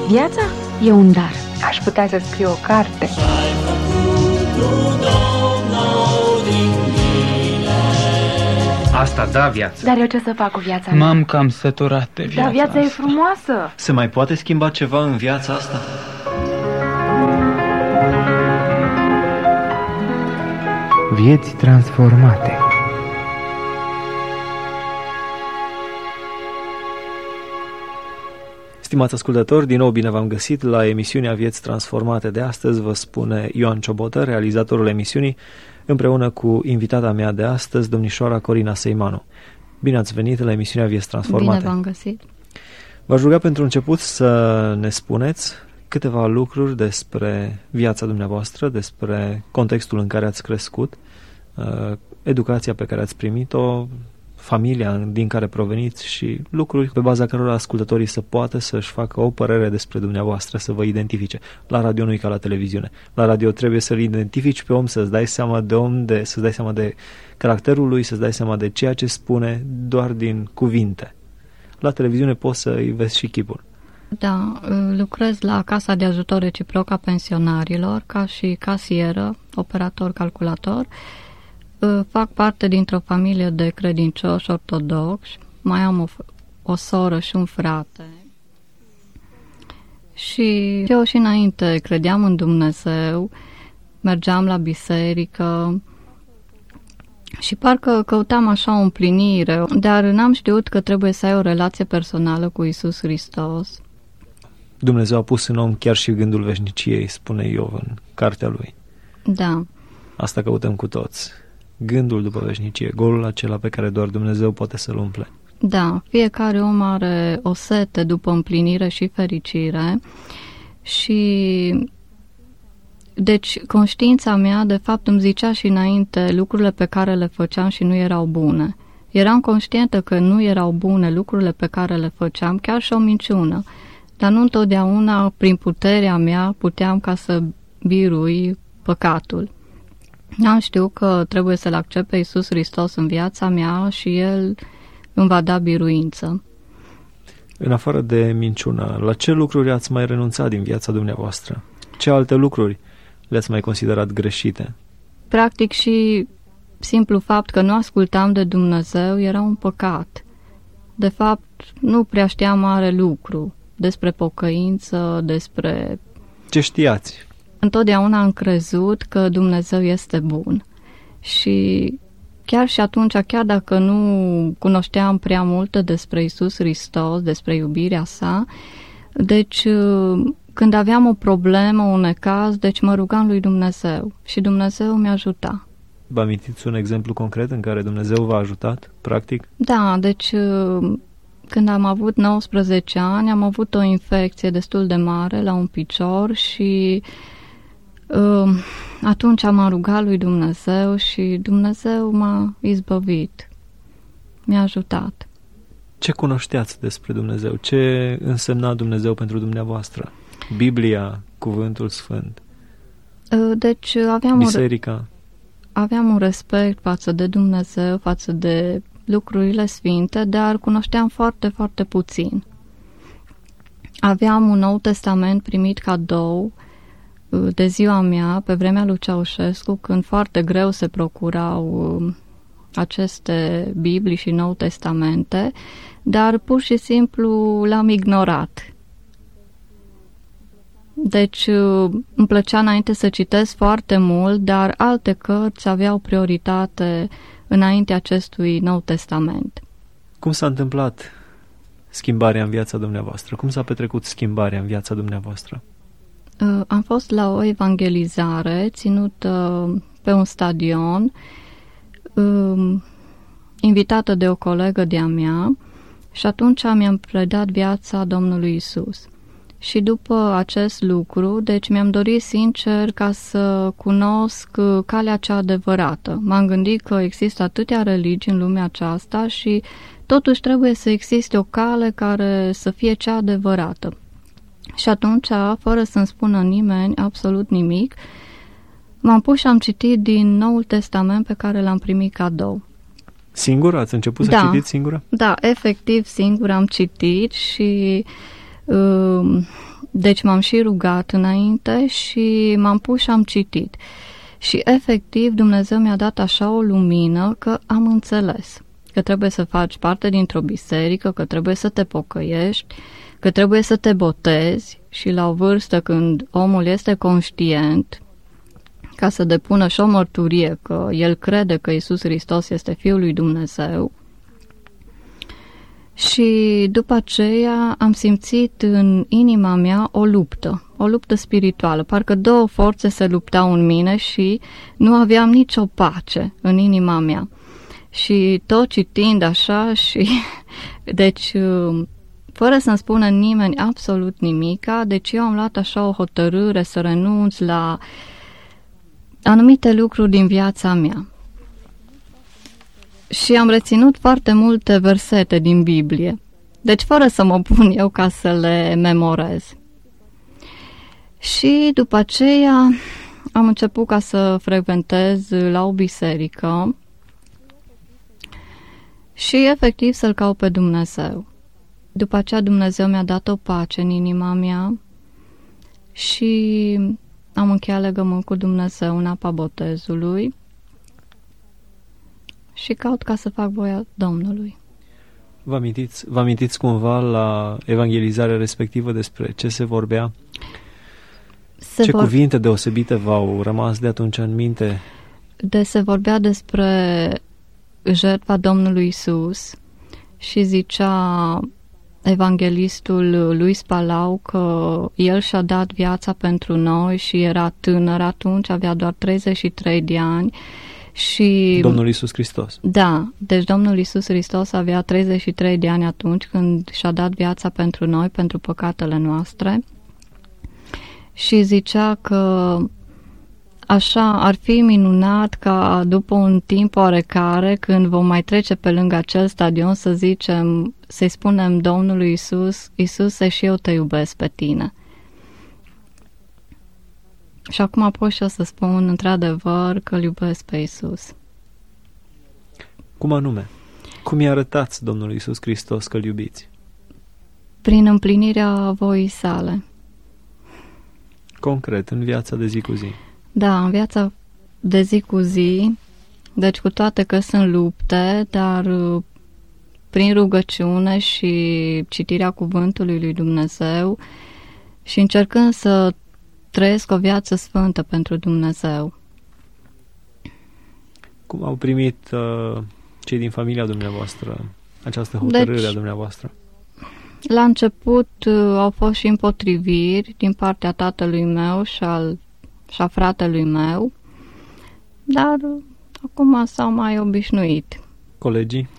Viața e un dar. Aș putea să scriu o carte. Asta da viață. Dar eu ce să fac cu viața mea? M-am cam săturat de viața Dar viața asta. e frumoasă. Se mai poate schimba ceva în viața asta? Vieți transformate. Stimați ascultători, din nou bine v-am găsit la emisiunea Vieți Transformate de astăzi. Vă spune Ioan Ciobotă, realizatorul emisiunii, împreună cu invitata mea de astăzi, domnișoara Corina Seimanu. Bine ați venit la emisiunea Vieți Transformate. Bine v-am găsit. V-aș ruga pentru început să ne spuneți câteva lucruri despre viața dumneavoastră, despre contextul în care ați crescut, educația pe care ați primit-o, familia din care proveniți și lucruri pe baza cărora ascultătorii să poată să-și facă o părere despre dumneavoastră, să vă identifice. La radio nu e ca la televiziune. La radio trebuie să-l identifici pe om, să-ți dai seama de om, să-ți dai seama de caracterul lui, să-ți dai seama de ceea ce spune doar din cuvinte. La televiziune poți să-i vezi și chipul. Da, lucrez la Casa de Ajutor Reciproc a Pensionarilor ca și casieră, operator calculator. Fac parte dintr-o familie de credincioși ortodoxi, mai am o soră și un frate. Și eu și înainte credeam în Dumnezeu, mergeam la biserică și parcă căutam așa o împlinire, dar n-am știut că trebuie să ai o relație personală cu Iisus Hristos. Dumnezeu a pus în om chiar și gândul veșniciei, spune Iov în cartea lui. Da. Asta căutăm cu toți. Gândul după veșnicie, golul acela pe care doar Dumnezeu poate să-l umple. Da, fiecare om are o sete după împlinire și fericire și deci conștiința mea de fapt îmi zicea și înainte lucrurile pe care le făceam și nu erau bune. Eram conștientă că nu erau bune lucrurile pe care le făceam, chiar și o minciună, dar nu întotdeauna prin puterea mea puteam ca să birui păcatul. Am știut că trebuie să-L accept pe Iisus Hristos în viața mea și El îmi va da biruință. În afară de minciună, la ce lucruri ați mai renunțat din viața dumneavoastră? Ce alte lucruri le-ați mai considerat greșite? Practic și simplu fapt că nu ascultam de Dumnezeu era un păcat. De fapt, nu prea știam mare lucru despre pocăință, despre... Ce știați? Întotdeauna am crezut că Dumnezeu este bun și chiar și atunci, chiar dacă nu cunoșteam prea multe despre Iisus Hristos, despre iubirea sa, deci când aveam o problemă, un necaz, deci mă rugam lui Dumnezeu și Dumnezeu mi-a ajutat. Vă amintiți un exemplu concret în care Dumnezeu v-a ajutat, practic? Da, deci când am avut 19 ani, am avut o infecție destul de mare la un picior și atunci m-am rugat lui Dumnezeu și Dumnezeu m-a izbăvit, mi-a ajutat. Ce cunoșteați despre Dumnezeu? Ce însemna Dumnezeu pentru dumneavoastră? Biblia, Cuvântul Sfânt, deci biserica? Aveam un respect față de Dumnezeu, față de lucrurile sfinte, dar cunoșteam foarte, foarte puțin. Aveam un Nou Testament primit cadou de ziua mea, pe vremea lui Ceaușescu, când foarte greu se procurau aceste Biblii și Nou Testamente, dar pur și simplu l-am ignorat. Deci îmi plăcea înainte să citesc foarte mult, dar alte cărți aveau prioritate înainte acestui Nou Testament. Cum s-a întâmplat schimbarea în viața dumneavoastră? Cum s-a petrecut schimbarea în viața dumneavoastră? Am fost la o evangelizare ținută pe un stadion, invitată de o colegă de-a mea și atunci mi-am predat viața Domnului Iisus. Și după acest lucru, deci mi-am dorit sincer ca să cunosc calea cea adevărată. M-am gândit că există atâtea religii în lumea aceasta și totuși trebuie să existe o cale care să fie cea adevărată. Și atunci, fără să-mi spună nimeni absolut nimic, m-am pus și am citit din Noul Testament pe care l-am primit cadou. Singură? Ați început să citiți singură? Da, efectiv singură am citit și Deci m-am și rugat înainte și m-am pus și am citit. Și efectiv Dumnezeu mi-a dat așa o lumină că am înțeles că trebuie să faci parte dintr-o biserică, că trebuie să te pocăiești, că trebuie să te botezi și la o vârstă când omul este conștient, ca să depună și o mărturie că el crede că Iisus Hristos este Fiul lui Dumnezeu. Și după aceea am simțit în inima mea o luptă spirituală. Parcă două forțe se luptau în mine și nu aveam nicio pace în inima mea. Și tot citind așa și... Deci, fără să-mi spună nimeni absolut nimica, deci eu am luat așa o hotărâre să renunț la anumite lucruri din viața mea. Și am reținut foarte multe versete din Biblie, deci fără să mă pun eu ca să le memorez. Și după aceea am început ca să frecventez la o biserică și efectiv să-L caut pe Dumnezeu. După aceea Dumnezeu mi-a dat o pace în inima mea și am încheiat legământ cu Dumnezeu în apa botezului și caut ca să fac voia Domnului. Vă amintiți cumva la evangelizarea respectivă despre ce se vorbea? Ce cuvinte deosebite v-au rămas de atunci în minte? Se vorbea despre jertfa Domnului Iisus și zicea evanghelistul Luis Palau că el și-a dat viața pentru noi și era tânăr atunci, avea doar 33 de ani. Și Domnul Iisus Hristos. Da, deci Domnul Iisus Hristos avea 33 de ani atunci când și-a dat viața pentru noi, pentru păcatele noastre. Și zicea că așa ar fi minunat ca după un timp oarecare, când vom mai trece pe lângă acel stadion, să zicem, să-i spunem Domnului Iisus, Iisuse, și eu te iubesc pe tine. Și acum pot și eu să spun într-adevăr că îl iubesc pe Iisus. Cum anume? Cum i-a arătați Domnului Iisus Hristos că îl iubiți? Prin împlinirea voii sale. Concret, în viața de zi cu zi. Da, în viața de zi cu zi, deci cu toate că sunt lupte, dar prin rugăciune și citirea cuvântului lui Dumnezeu și încercând să trăiesc o viață sfântă pentru Dumnezeu. Cum au primit cei din familia dumneavoastră această hotărâre a dumneavoastră? La început au fost și împotriviri din partea tatălui meu și a fratelui meu, dar acum s-au mai obișnuit. Colegii?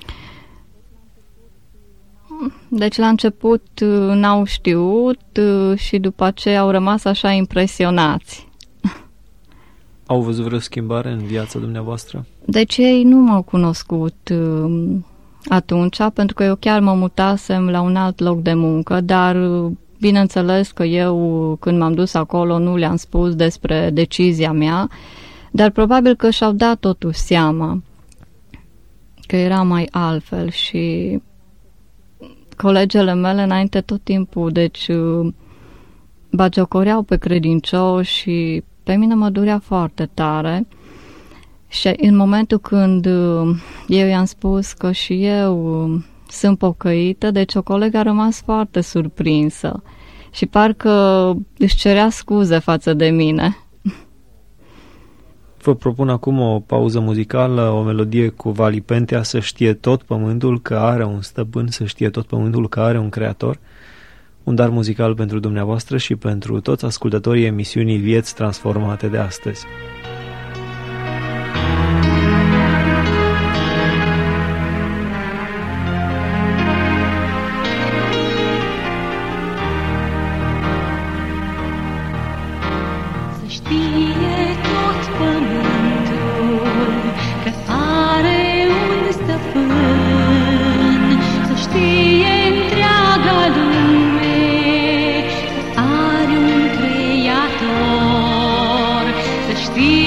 Deci la început n-au știut și după aceea au rămas așa impresionați. Au văzut vreo schimbare în viața dumneavoastră? Deci ei nu m-au cunoscut atunci, pentru că eu chiar mă mutasem la un alt loc de muncă, dar bineînțeles că eu, când m-am dus acolo, nu le-am spus despre decizia mea, dar probabil că și-au dat totuși seama că era mai altfel și colegele mele înainte tot timpul, deci bagiocoreau pe credincioși și pe mine mă durea foarte tare. Și în momentul când eu i-am spus că și eu sunt pocăită, deci o colegă a rămas foarte surprinsă și parcă își cerea scuze față de mine. Vă propun acum o pauză muzicală, o melodie cu Vali Pentea, Să știe tot pământul că are un stăpân, să știe tot pământul că are un creator. Un dar muzical pentru dumneavoastră și pentru toți ascultătorii emisiunii Vieți Transformate de astăzi. Știe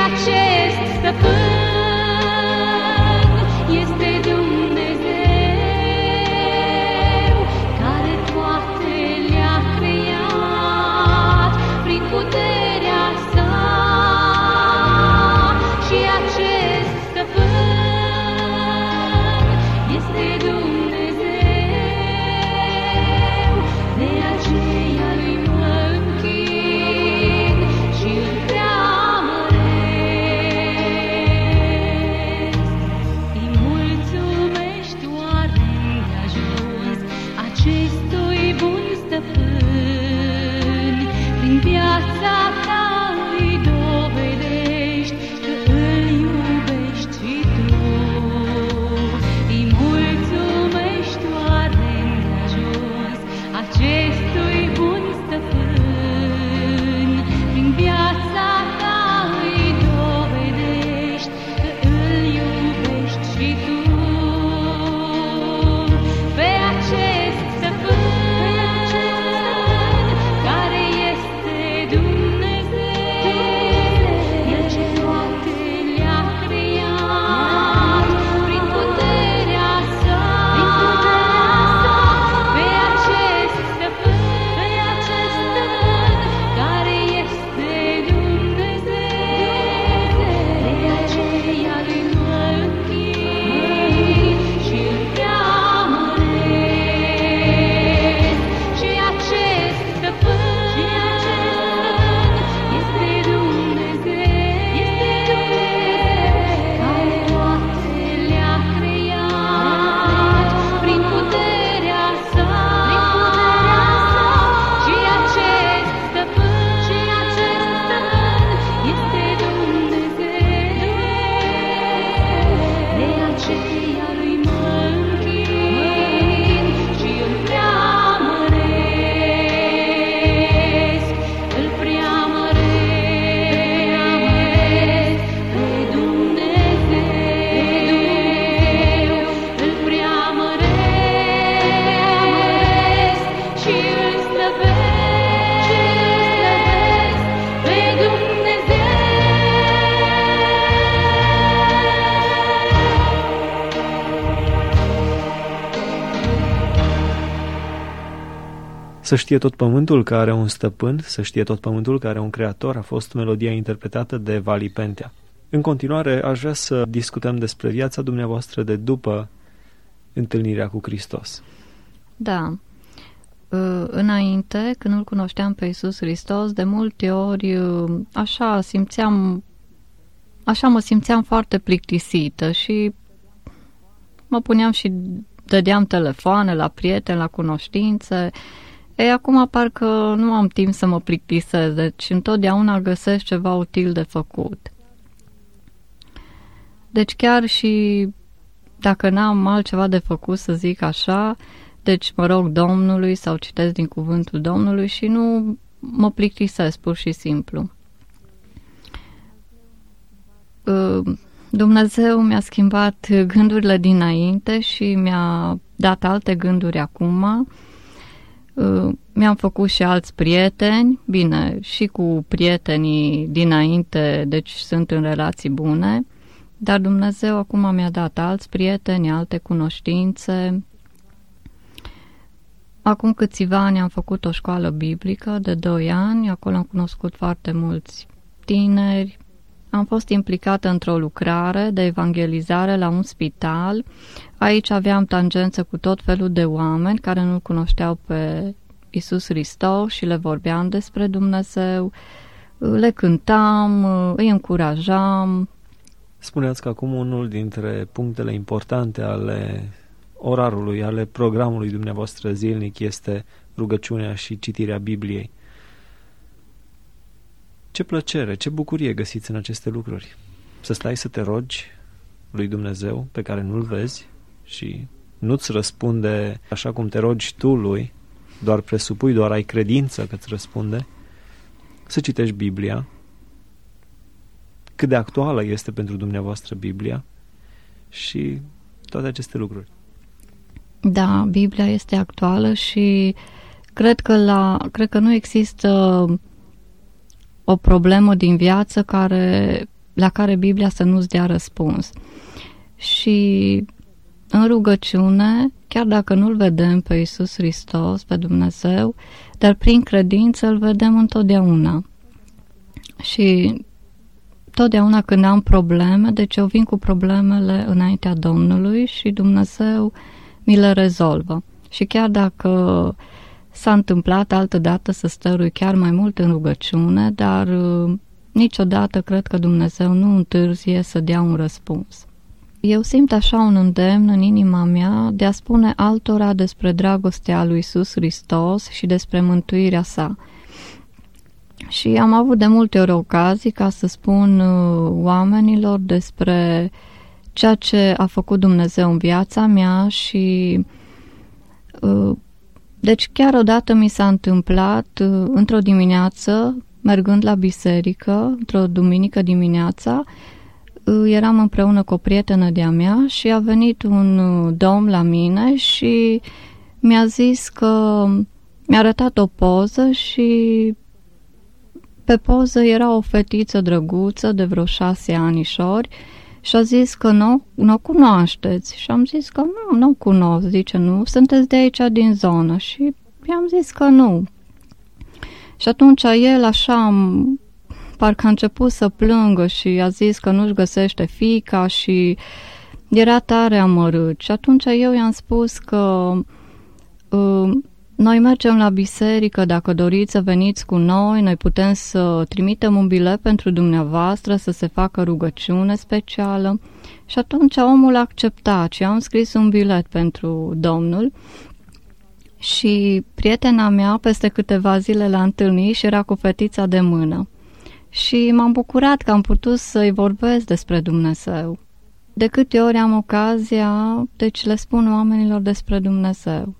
acest stăpân este Dumnezeu, care toate le-a creat prin puterea sa. Și acest stăpân este Dumnezeu, de aceea lui mă închin și îl preamăresc. Îi mulțumești oare de-ajuns acestui bun stăpân, prin viața ta îi dovedești că îl iubești și tu. Îi mulțumești oare de-ajuns acestui bun stăpân, prin viața ta îi dovedești că îl iubești și tu. Pe acest stăpân care este Dumnezeu, El ce toate le-a creat prin puterea sa. Pe acest stăpân care este Dumnezeu, de aceea lui mă închin și îl preamăresc. Și acest stăpân este Dumnezeu, care toate le-a creat prin puterea sa. Și acest stăpân este Dumnezeu, de aceea lui mă închin și îl preamăresc. Îl preamăresc pe Dumnezeu, îl preamăresc și îl slăvesc pe Dumnezeu. Să știe tot pământul că are un stăpân, să știe tot pământul că are un creator, a fost melodia interpretată de Vali Pentea. În continuare, aș vrea să discutăm despre viața dumneavoastră de după întâlnirea cu Hristos. Da. Înainte, când nu-L cunoșteam pe Iisus Hristos, de multe ori așa mă simțeam foarte plictisită și mă puneam și dădeam telefoane la prieteni, la cunoștințe. Acum parcă nu am timp să mă plictisesc, deci întotdeauna găsesc ceva util de făcut. Deci chiar și dacă n-am altceva de făcut, să zic așa, deci mă rog Domnului sau citesc din cuvântul Domnului și nu mă plictisesc pur și simplu. Dumnezeu mi-a schimbat gândurile dinainte și mi-a dat alte gânduri acum. Mi-am făcut și alți prieteni, bine, și cu prietenii dinainte, deci sunt în relații bune, dar Dumnezeu acum mi-a dat alți prieteni, alte cunoștințe. Acum câțiva ani am făcut o școală biblică de 2 ani, acolo am cunoscut foarte mulți tineri. Am fost implicată într-o lucrare de evangelizare la un spital. Aici aveam tangență cu tot felul de oameni care nu-L cunoșteau pe Iisus Hristos și le vorbeam despre Dumnezeu, le cântam, îi încurajam. Spuneați că acum unul dintre punctele importante ale orarului, ale programului dumneavoastră zilnic este rugăciunea și citirea Bibliei. Ce plăcere, ce bucurie găsiți în aceste lucruri. Să stai să te rogi lui Dumnezeu pe care nu-L vezi și nu-ți răspunde așa cum te rogi tu lui, doar presupui, doar ai credință că îți răspunde. Să citești Biblia, cât de actuală este pentru dumneavoastră Biblia și toate aceste lucruri. Da, Biblia este actuală și cred că nu există o problemă din viață care la care Biblia să nu-ți dea răspuns. Și în rugăciune, chiar dacă nu-L vedem pe Iisus Hristos, pe Dumnezeu, dar prin credință îl vedem întotdeauna. Și totdeauna când am probleme, deci eu vin cu problemele înaintea Domnului și Dumnezeu mi le rezolvă. Și chiar dacă s-a întâmplat altădată să stărui chiar mai mult în rugăciune, dar niciodată cred că Dumnezeu nu întârzie să dea un răspuns. Eu simt așa un îndemn în inima mea de a spune altora despre dragostea lui Iisus Hristos și despre mântuirea sa. Și am avut de multe ori ocazii ca să spun oamenilor despre ceea ce a făcut Dumnezeu în viața mea și deci chiar odată mi s-a întâmplat într-o dimineață, mergând la biserică, într-o duminică dimineața, eram împreună cu o prietenă de-a mea și a venit un domn la mine și mi-a zis că mi-a arătat o poză și pe poză era o fetiță drăguță de vreo 6 anișori și a zis că nu o cunoașteți. Și am zis că nu cunosc. Zice, nu, sunteți de aici din zonă. Și i-am zis că nu. Și atunci el așa parcă a început să plângă și a zis că nu-și găsește fiica și era tare amărât. Și atunci eu i-am spus că noi mergem la biserică, dacă doriți să veniți cu noi putem să trimitem un bilet pentru dumneavoastră, să se facă rugăciune specială. Și atunci omul a acceptat și am scris un bilet pentru Domnul. Și prietena mea peste câteva zile l-a întâlnit și era cu fetița de mână. Și m-am bucurat că am putut să-i vorbesc despre Dumnezeu. De câte ori am ocazia, deci le spun oamenilor despre Dumnezeu.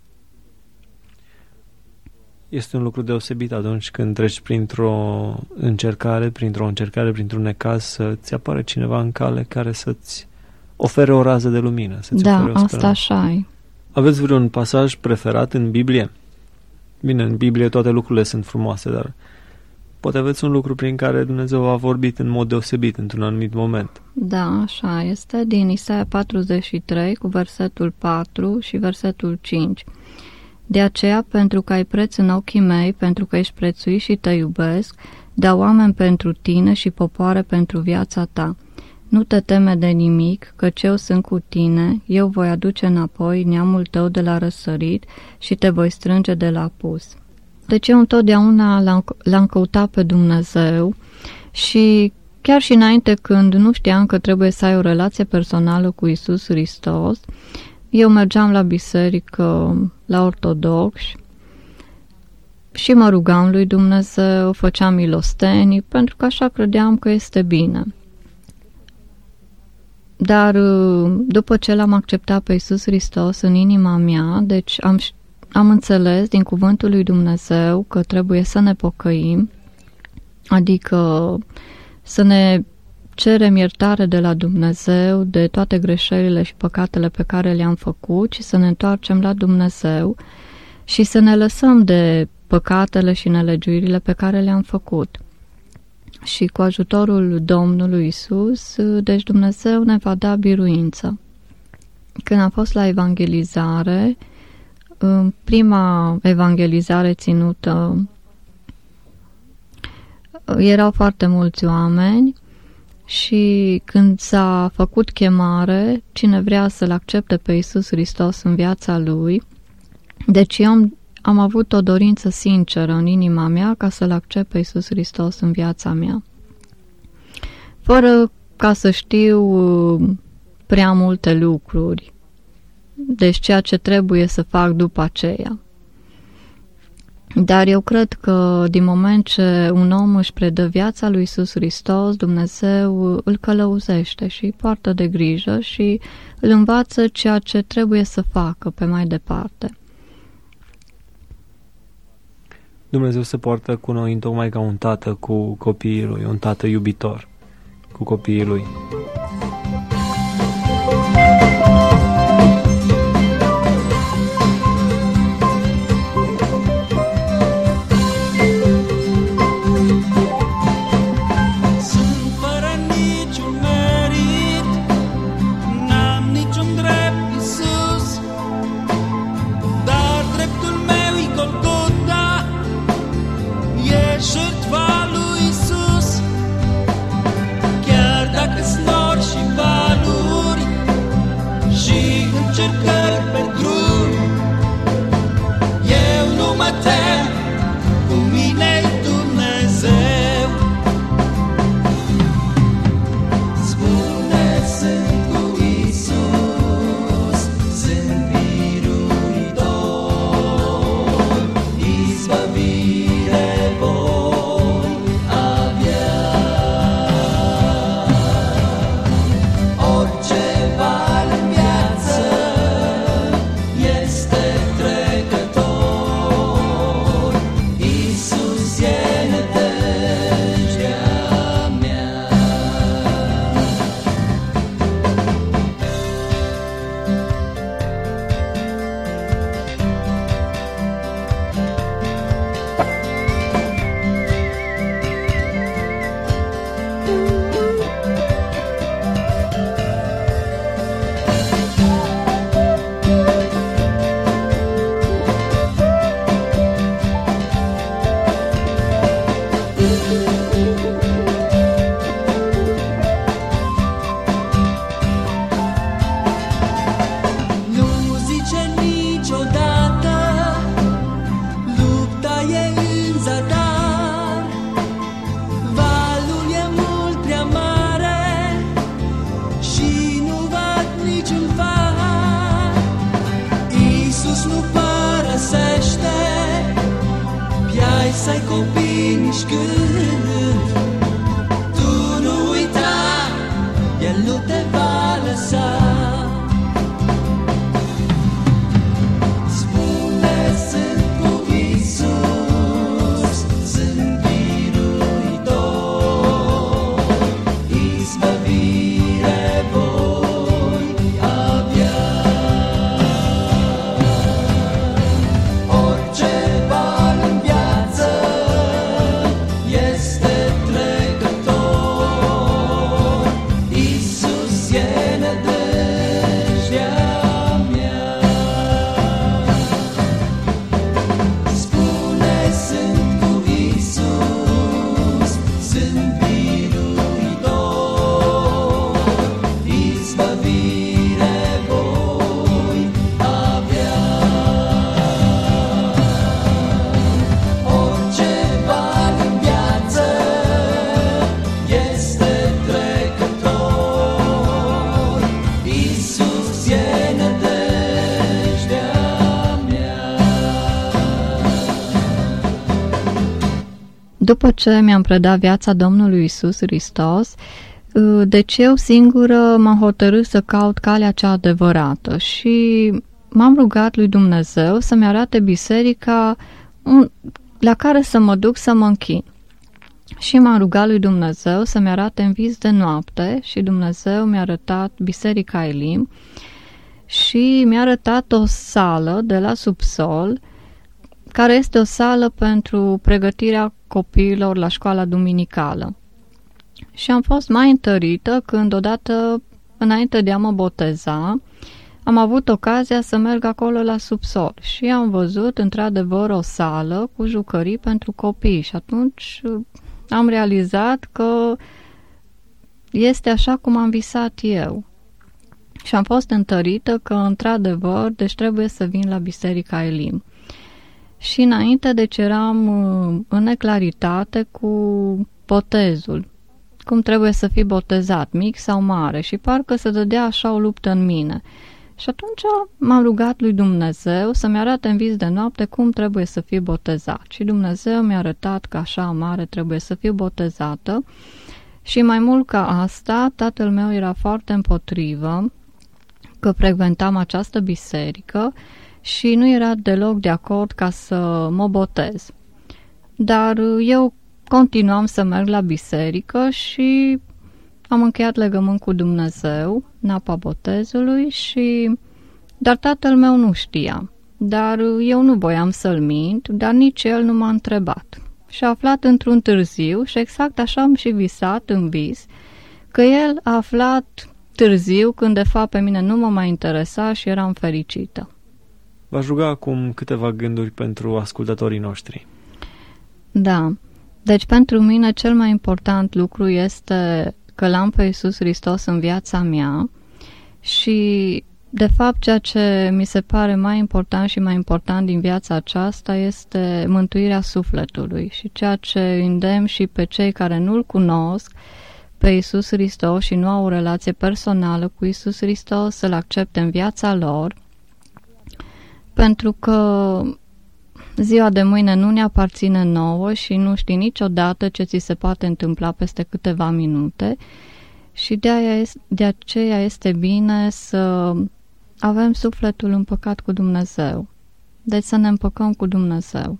Este un lucru deosebit atunci când treci printr-o încercare, printr-un necaz, să-ți apară cineva în cale care să-ți ofere o rază de lumină. Să-ți ofere o speranță. Asta așa e. Aveți vreun pasaj preferat în Biblie? Bine, în Biblie toate lucrurile sunt frumoase, dar poate aveți un lucru prin care Dumnezeu a vorbit în mod deosebit într-un anumit moment. Da, așa este, din Isaia 43 cu versetul 4 și versetul 5. De aceea, pentru că ai preț în ochii mei, pentru că ești prețuit și te iubesc, dau oameni pentru tine și popoare pentru viața ta. Nu te teme de nimic, căci eu sunt cu tine, eu voi aduce înapoi neamul tău de la răsărit și te voi strânge de la apus. Deci eu întotdeauna l-am căutat pe Dumnezeu și chiar și înainte când nu știam că trebuie să ai o relație personală cu Iisus Hristos, eu mergeam la biserică, la ortodoxi și mă rugam lui Dumnezeu, făceam milostenii, pentru că așa credeam că este bine. Dar după ce l-am acceptat pe Iisus Hristos în inima mea, deci am înțeles din cuvântul lui Dumnezeu că trebuie să ne pocăim, adică să ne cerem iertare de la Dumnezeu de toate greșelile și păcatele pe care le-am făcut și să ne întoarcem la Dumnezeu și să ne lăsăm de păcatele și nelegiuirile pe care le-am făcut. Și cu ajutorul Domnului Iisus, deci Dumnezeu ne va da biruință. Când am fost la evangelizare, prima evangelizare ținută, erau foarte mulți oameni și când s-a făcut chemare, cine vrea să-L accepte pe Iisus Hristos în viața lui, deci eu am avut o dorință sinceră în inima mea ca să-L accept pe Iisus Hristos în viața mea. Fără ca să știu prea multe lucruri, deci ceea ce trebuie să fac după aceea. Dar eu cred că din moment ce un om își predă viața lui Iisus Hristos, Dumnezeu îl călăuzește și poartă de grijă și îl învață ceea ce trebuie să facă pe mai departe. Dumnezeu se poartă cu noi întocmai ca un tată cu copiii lui, un tată iubitor cu copiii lui. Sunt fără jertfa lui Iisus. Chiar dacă-s nori și valuri și încercări pe drum, eu nu mă tem, cu mine-i Dumnezeu. Spune, sunt cu Iisus, sunt biruitor, izbăvire voi avea. Orice val în viață este trecător, Iisus e nădejdea mea. Nu zice niciodată, lupta e în zadar, valul e mult prea mare și nu văd niciun far. Iisus nu părăsește, piai să-i copii nici când. Tu nu uita, El nu te va lăsa. Spune, sunt cu Iisus, sunt biruitor, izbăvire voi avea. Orice val în viață este trecător, Iisus e nădejdea mea. Spune, sunt cu Iisus, sunt biruitor, izbăvire voi avea. Orice val în viață este trecător, Iisus e nădejdea mea. După ce mi-am predat viața Domnului Iisus Hristos, deci eu singură m-am hotărât să caut calea cea adevărată și m-am rugat lui Dumnezeu să-mi arate biserica la care să mă duc să mă închin. Și m-am rugat lui Dumnezeu să-mi arate în vis de noapte și Dumnezeu mi-a arătat Biserica Elim și mi-a arătat o sală de la subsol, care este o sală pentru pregătirea copiilor la școala duminicală. Și am fost mai întărită când odată, înainte de a mă boteza, am avut ocazia să merg acolo la subsol și am văzut într-adevăr o sală cu jucării pentru copii și atunci am realizat că este așa cum am visat eu. Și am fost întărită că într-adevăr, deci trebuie să vin la Biserica Elim. Și înainte, deci eram în neclaritate cu botezul. Cum trebuie să fii botezat, mic sau mare, și parcă se dădea așa o luptă în mine. Și atunci m-am rugat lui Dumnezeu să-mi arate în vis de noapte cum trebuie să fiu botezat. Și Dumnezeu mi-a arătat că așa mare trebuie să fiu botezată. Și mai mult ca asta, tatăl meu era foarte împotrivă că frecventam această biserică și nu era deloc de acord ca să mă botez. Dar eu continuam să merg la biserică și am încheiat legământ cu Dumnezeu în apa botezului dar tatăl meu nu știa. Dar eu nu voiam să-l mint, dar nici el nu m-a întrebat. Și a aflat într-un târziu și exact așa am și visat în vis, că el a aflat târziu când de fapt pe mine nu mă mai interesa și eram fericită. V-aș ruga acum câteva gânduri pentru ascultătorii noștri. Da. Deci pentru mine cel mai important lucru este că l-am pe Iisus Hristos în viața mea și de fapt ceea ce mi se pare mai important și mai important din viața aceasta este mântuirea sufletului și ceea ce îndemn și pe cei care nu-L cunosc pe Iisus Hristos și nu au o relație personală cu Iisus Hristos să-L accepte în viața lor, pentru că ziua de mâine nu ne aparține nouă și nu știi niciodată ce ți se poate întâmpla peste câteva minute și de aceea este bine să avem sufletul împăcat cu Dumnezeu. Deci să ne împăcăm cu Dumnezeu.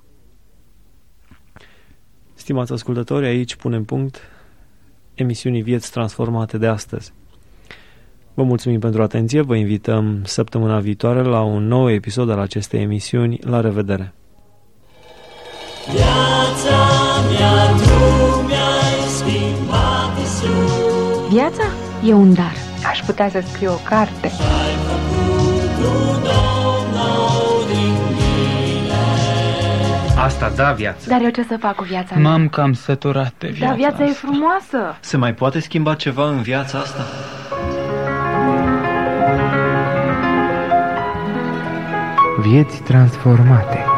Stimați ascultători, aici punem punct emisiunii Vieți Transformate de astăzi. Vă mulțumim pentru atenție, vă invităm săptămâna viitoare la un nou episod al acestei emisiuni. La revedere! Viața mea, tu mi-ai schimbat, Iisus. Viața e un dar. Aș putea să scriu o carte. Ai făcut un om nou din mine. Asta da viață. Dar eu ce să fac cu viața mea? M-am cam săturat de viața Dar viața e asta. frumoasă. Se mai poate schimba ceva în viața asta? Vieți transformate.